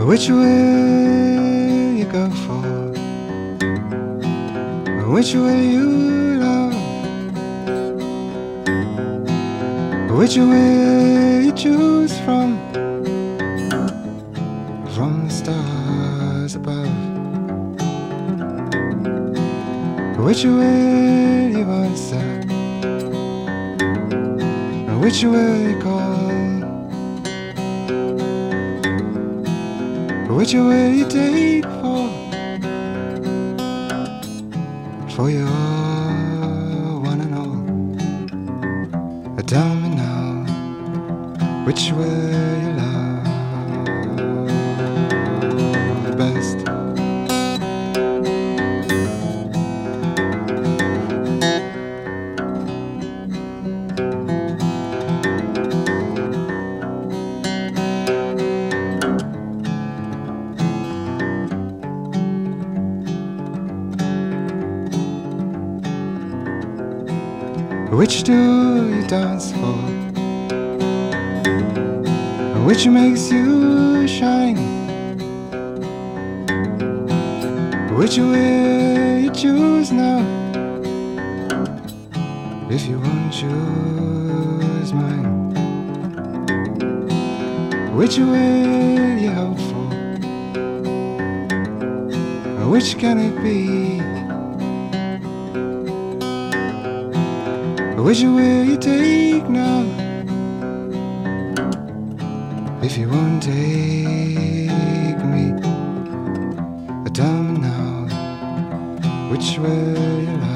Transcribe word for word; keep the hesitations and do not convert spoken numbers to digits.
Which way you go for? Which way you love? Which way you choose from? From the stars above. Which way you answer? Which way you call? Which way you take for? For your one and all. Tell me now, which way you love best? Which do you dance for? Which makes you shine? Which way you choose now? If you won't choose mine, which way you hope for? Which can it be? Which way you take now? If you won't take me, tell me now, which way you love.